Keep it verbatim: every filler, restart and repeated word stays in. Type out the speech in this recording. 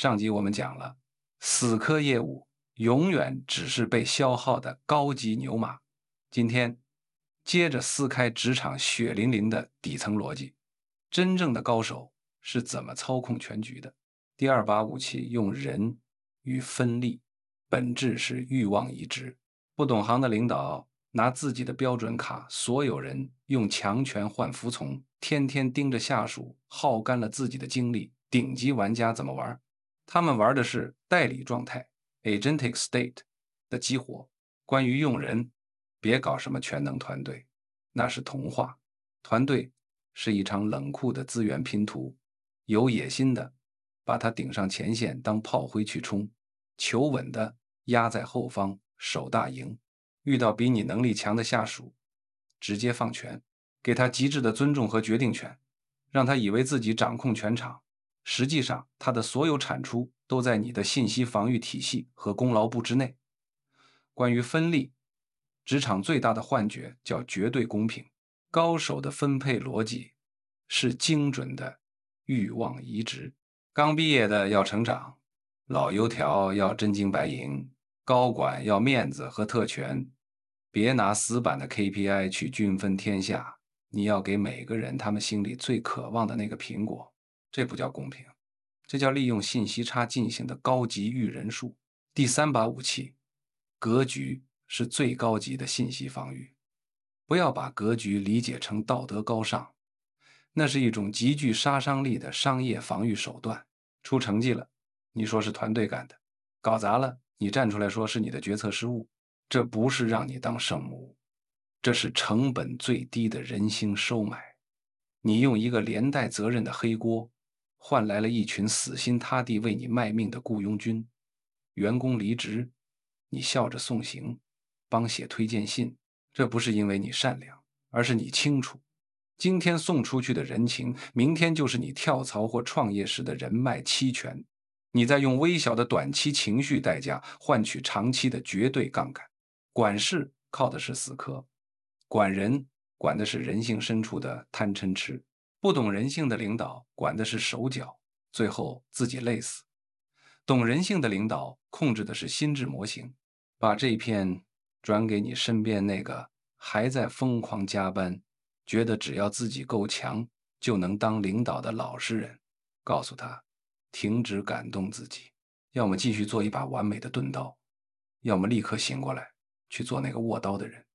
上集我们讲了，死磕业务永远只是被消耗的高级牛马。今天接着撕开职场血淋淋的底层逻辑，真正的高手是怎么操控全局的。第二把武器用人与分利，本质是欲望移植。不懂行的领导拿自己的标准卡，所有人用强权换服从，天天盯着下属，耗干了自己的精力。顶级玩家怎么玩？他们玩的是代理状态 agentic state 的激活。关于用人，别搞什么全能团队，那是童话。团队是一场冷酷的资源拼图，有野心的把它顶上前线当炮灰去冲，求稳的压在后方守大营。遇到比你能力强的下属，直接放权，给他极致的尊重和决定权，让他以为自己掌控全场，实际上他的所有产出都在你的信息防御体系和功劳簿之内。关于分利，职场最大的幻觉叫绝对公平，高手的分配逻辑是精准的欲望移植。刚毕业的要成长，老油条要真金白银，高管要面子和特权。别拿死板的 K P I 去均分天下，你要给每个人他们心里最渴望的那个苹果。这不叫公平，这叫利用信息差进行的高级育人术。第三把武器，格局是最高级的信息防御。不要把格局理解成道德高尚，那是一种极具杀伤力的商业防御手段。出成绩了，你说是团队干的；搞砸了，你站出来说是你的决策失误。这不是让你当圣母，这是成本最低的人心收买。你用一个连带责任的黑锅，换来了一群死心塌地为你卖命的雇佣军。员工离职，你笑着送行，帮写推荐信，这不是因为你善良，而是你清楚，今天送出去的人情，明天就是你跳槽或创业时的人脉期权。你在用微小的短期情绪代价换取长期的绝对杠杆。管事靠的是死磕，管人管的是人性深处的贪嗔痴。不懂人性的领导管的是手脚，最后自己累死。懂人性的领导控制的是心智模型。把这一片转给你身边那个还在疯狂加班，觉得只要自己够强就能当领导的老实人，告诉他停止感动自己，要么继续做一把完美的钝刀，要么立刻醒过来去做那个握刀的人。